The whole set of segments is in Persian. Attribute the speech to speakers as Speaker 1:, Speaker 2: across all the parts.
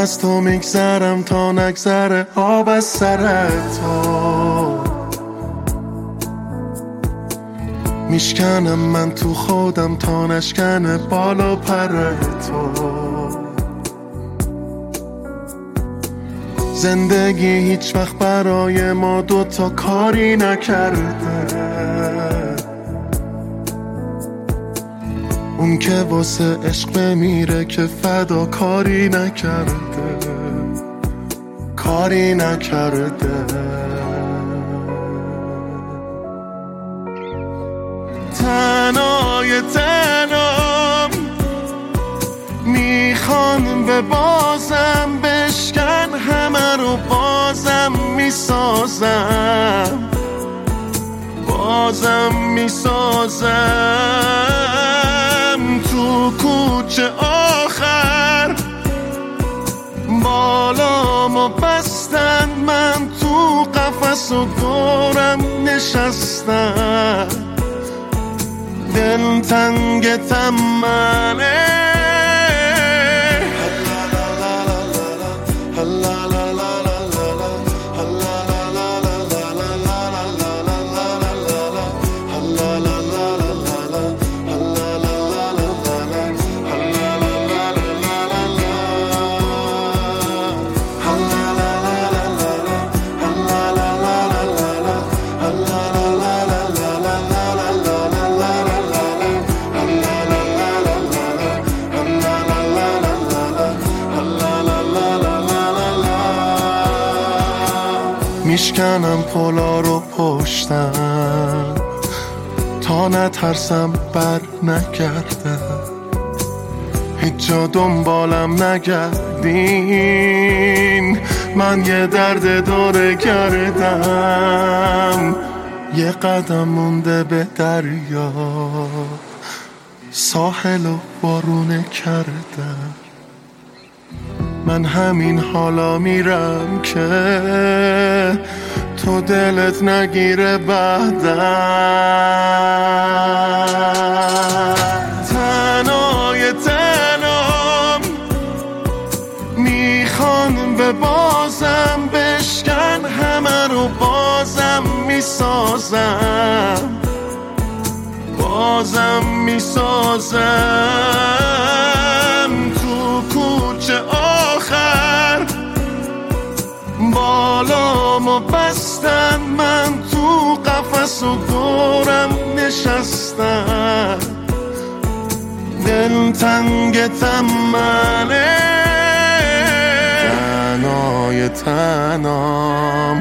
Speaker 1: از تو میگذرم تا نگذره آب از سر تو. میشکنم من تو خودم تا نشکنه بالا پر تو. زندگی هیچ وقت برای ما دوتا کاری نکرده. اون که واسه عشق بمیره که فدا کاری نکرده، کاری نکرده. تنهای تنام میخوان به بازم بشکن همه رو بازم میسازم، بازم میسازم. تو کوچه آخر بالامو بستن، من تو قفس و دورم نشستم. دل تنگ تمنه میشکنم پلا رو پشتم تا نترسم بر نگرده. هیچ جا دنبالم نگردین، من یه درد دوره کردم. یه قدم مونده به دریا، ساحل و بارونه کردم. من همین حالا میرم که تو دلت نگیره بعدم. تنهای تنام میخوان به بازم بشکن همه رو بازم میسازم، بازم میسازم. تو کوچه آخر بالامو بستن، من تو قفس و دورم نشستم. دل تنگ تمنه تنهای تنام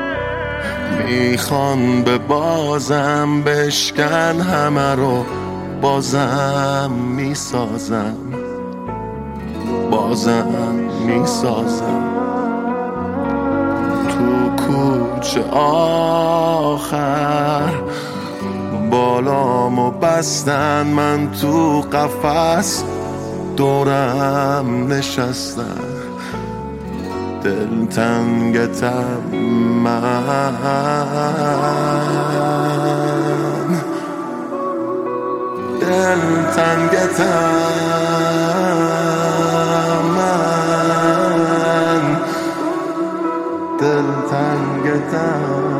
Speaker 1: میخوان به بازم بشکن همه رو بازم میسازم، بازم میسازم. تو کوچه آخر بالامو بستن، من تو قفس دورم نشستم. دل تنگ تمن، دل تنگ تمن، دل تنگ تمن.